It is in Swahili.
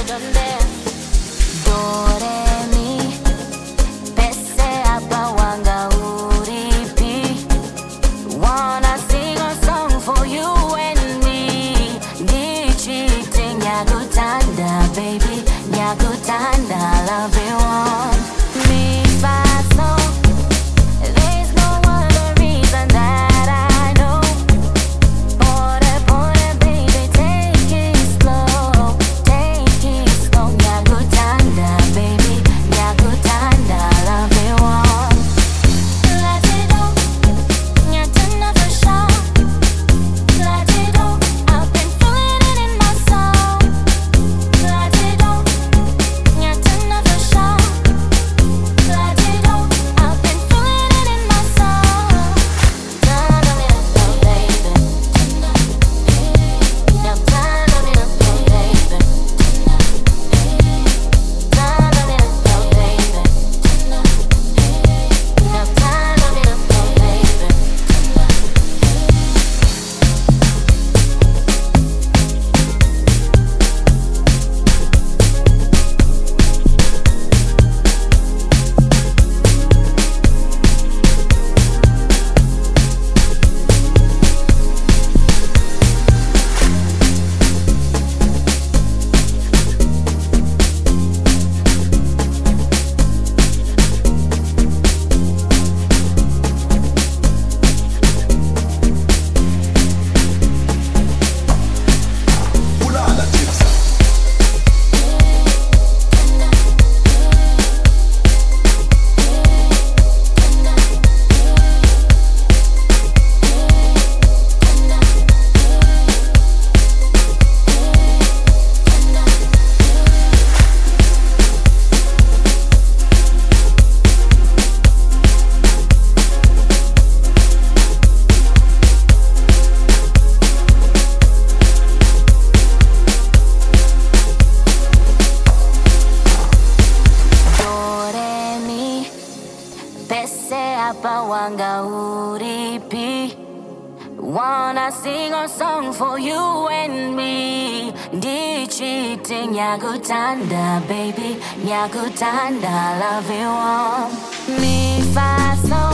donde do re mi pese apa wanga uripi. Wanna sing a song for you and me. Dichite nyakutanda baby, nyakutanda love you on me fast so. There's no other reason that I know. Pore baby, take it slow, nyakutanda baby, nyakutanda love you on. Let it go, nyatana for sure. Let it go, I've been feeling it in my soul. Let it go, nyatana for sure. Let it go, I've been feeling it in my soul. Turn on me up, baby. Now turn on me up, baby. Turn on me up, baby. Now turn on me up, baby. Pese apa wanga uripi. Wanna sing a song for you and me. Dichite nyakutanda baby, nyakutanda love you all. Mi fa so.